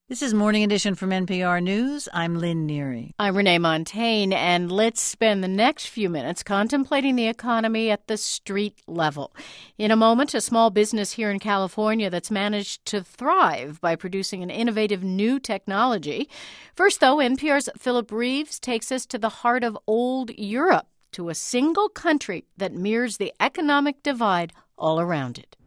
This is Morning Edition from NPR News. I'm Lynn Neary. I'm Renee Montagne, and let's spend the next few minutes contemplating the economy at the street level. In a moment, a small business here in California that's managed to thrive by producing an innovative new technology. First, though, NPR's Philip Reeves takes us to the heart of old Europe, to a single country that mirrors the economic divide all around it.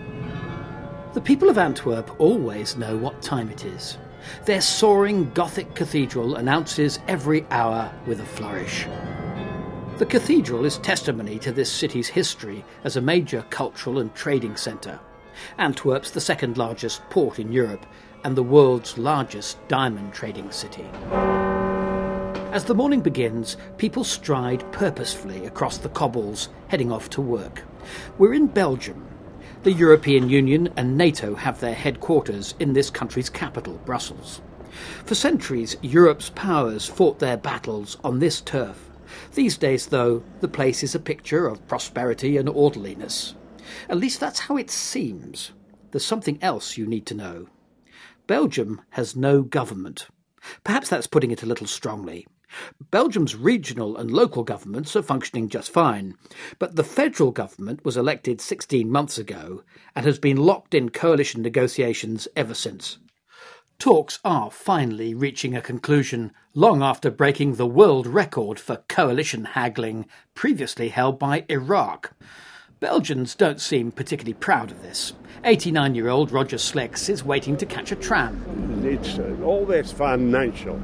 The people of Antwerp always know what time it is. Their soaring Gothic cathedral announces every hour with a flourish. The cathedral is testimony to this city's history as a major cultural and trading centre. Antwerp's the second largest port in Europe and the world's largest diamond trading city. As the morning begins, people stride purposefully across the cobbles, heading off to work. We're in Belgium. The European Union and NATO have their headquarters in this country's capital, Brussels. For centuries, Europe's powers fought their battles on this turf. These days, though, the place is a picture of prosperity and orderliness. At least that's how it seems. There's something else you need to know. Belgium has no government. Perhaps that's putting it a little strongly. Belgium's regional and local governments are functioning just fine, but the federal government was elected 16 months ago and has been locked in coalition negotiations ever since. Talks are finally reaching a conclusion, long after breaking the world record for coalition haggling previously held by Iraq. Belgians don't seem particularly proud of this. 89-year-old Roger Slex is waiting to catch a tram. It's always financial.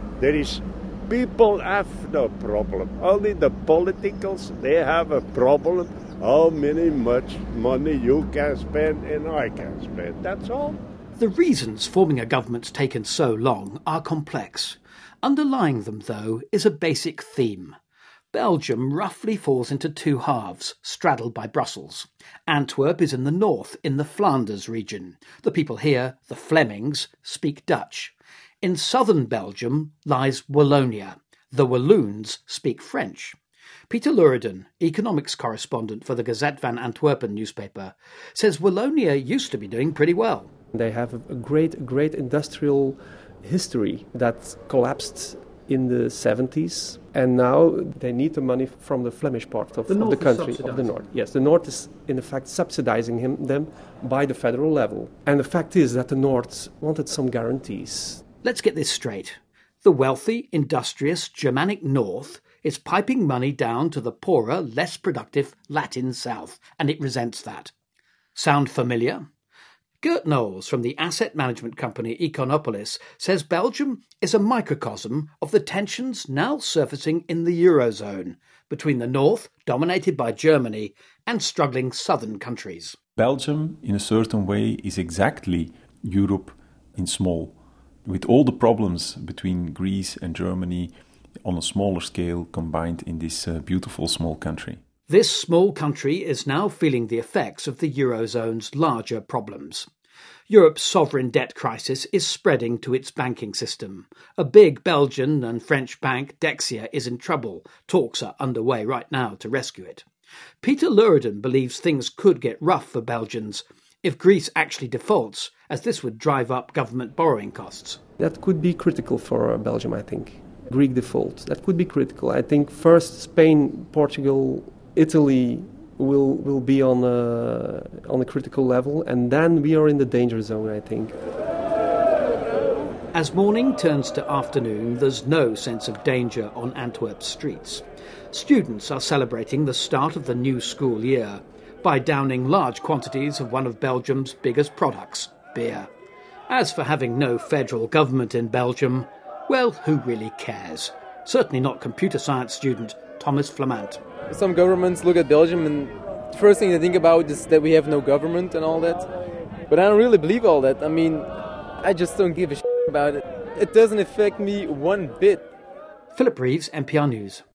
People have no problem. Only the politicals, they have a problem. How much money you can spend and I can spend. That's all. The reasons forming a government's taken so long are complex. Underlying them, though, is a basic theme. Belgium roughly falls into two halves, straddled by Brussels. Antwerp is in the north, in the Flanders region. The people here, the Flemings, speak Dutch. In southern Belgium lies Wallonia. The Walloons speak French. Peter Luriden, economics correspondent for the Gazette van Antwerpen newspaper, says Wallonia used to be doing pretty well. They have a great industrial history that collapsed in the 70s, and now they need the money from the Flemish part of the country, of the north. Yes, the north is in fact subsidizing them by the federal level. And the fact is that the north wanted some guarantees. Let's get this straight. The wealthy, industrious Germanic north is piping money down to the poorer, less productive Latin south, and it resents that. Sound familiar? Gert Knowles from the asset management company Econopolis says Belgium is a microcosm of the tensions now surfacing in the Eurozone between the north, dominated by Germany, and struggling southern countries. Belgium, in a certain way, is exactly Europe in small, with all the problems between Greece and Germany on a smaller scale combined in this beautiful small country. This small country is now feeling the effects of the Eurozone's larger problems. Europe's sovereign debt crisis is spreading to its banking system. A big Belgian and French bank, Dexia, is in trouble. Talks are underway right now to rescue it. Peter Luriden believes things could get rough for Belgians if Greece actually defaults, as this would drive up government borrowing costs. That could be critical for Belgium, I think. Greek default, that could be critical. I think first Spain, Portugal, Italy will be on a critical level, and then we are in the danger zone, I think. As morning turns to afternoon, there's no sense of danger on Antwerp's streets. Students are celebrating the start of the new school year by downing large quantities of one of Belgium's biggest products, beer. As for having no federal government in Belgium, well, who really cares? Certainly not computer science student Thomas Flamant. Some governments look at Belgium and the first thing they think about is that we have no government and all that. But I don't really believe all that. I mean, I just don't give a shit about it. It doesn't affect me one bit. Philip Reeves, NPR News.